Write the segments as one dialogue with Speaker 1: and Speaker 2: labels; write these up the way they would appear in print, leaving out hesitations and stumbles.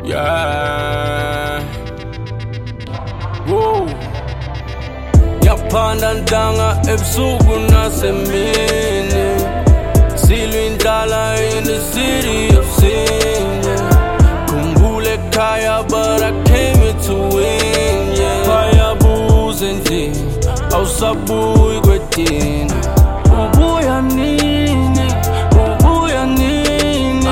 Speaker 1: Yeah. Whoa. Yaphanda ntanga ebusuku nasemini. Silwa indlala in the city of sin. Khumbula ekhaya but I came here to win. Bayabuza nje awusabuyi kwedini. Ubuya nini? Ubuya nini? I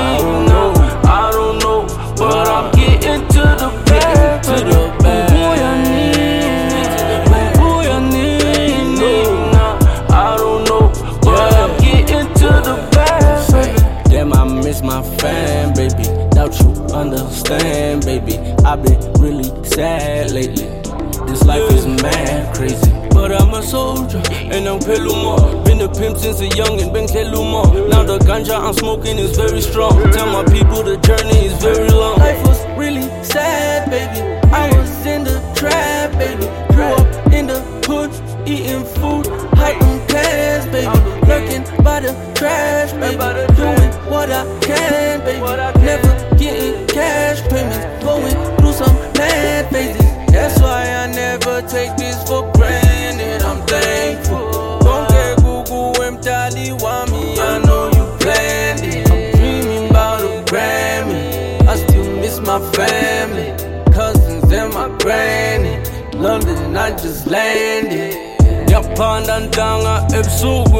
Speaker 1: don't know, but I'm getting to the bag. Ubuya nini? Ubuya nini? I don't know, but I'm getting to the bag. Damn, I miss my fam, baby. Doubt you understand, baby. I've been really sad lately. This life is mad crazy. But I'm a soldier, and I'm Peluma. Been a pimp since a youngin', been Keluma. Now the ganja I'm smoking is very strong. Tell my people the journey is very long. Life was really sad, baby. I was in the trap, baby. Grew up in the hood, eating food, hiding cash, baby. Lurking by the trash, baby. Doing what I can, baby. Never getting cash payments. Going through some mad phases. That's why I never take this for granted. I'm thankful. Don't get Google Mtali Wami. I know you planned it. I'm dreaming about a Grammy. I still miss my family, cousins and my granny. London, I just landed. Yaphanda ntanga ebusuku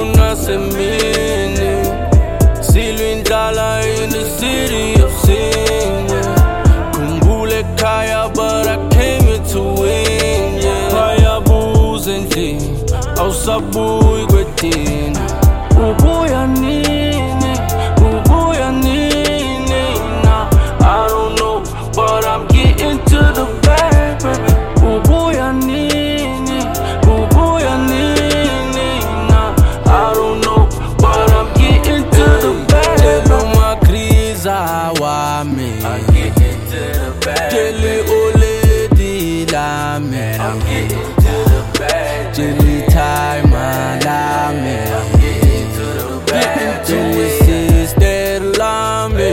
Speaker 1: nasemini. Silwa indlala in the city of sin. Khumbula ekhaya but I came here to win. Bayabuza nje awusabuyi kwedini. Ubuya nini? Ubuya nini? I don't know, but I'm getting to the bag, baby. Ubuya nini? Ubuya nini? I don't know, but I'm getting to the bag. Tell my kriza wami. I'm getting to the bag. Jelly ole dilame. I'm getting to the bag. Jelly time alame. I'm getting to the bag. Jelly sister lame.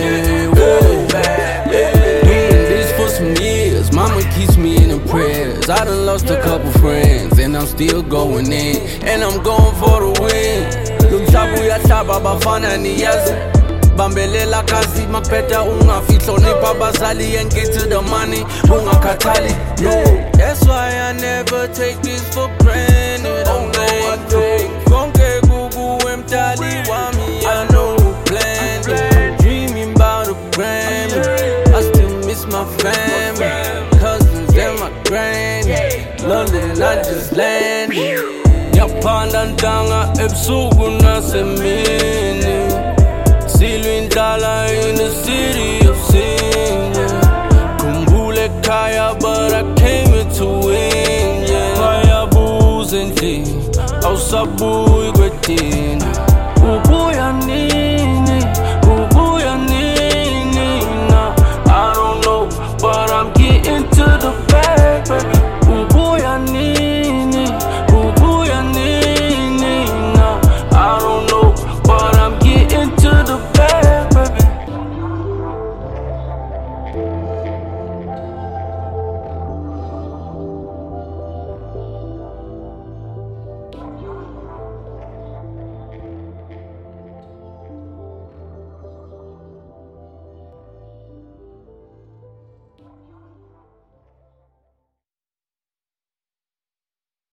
Speaker 1: Doing this for some years. Mama keeps me in her prayers. I done lost a couple friends, and I'm still going in, and I'm going for the win. Lumhlabu yahlaba bafana niyazi. Bambelela kazi mapeta ungafihlo nipa bazali and get to the money ungakhathali. No, that's why I never take this for granted. I'm thankful. Konke Google Mtali Wami. I know who planned it. Dreaming about a Grammy. I still miss my family, cousins and my granny. London, I just landed. Yaphanda ntanga ebusuku nasemini. Silwa indlala in the city of sin. Khumbula ekhaya but I came here to win. Bayabuza nje awusabuyi kwedini.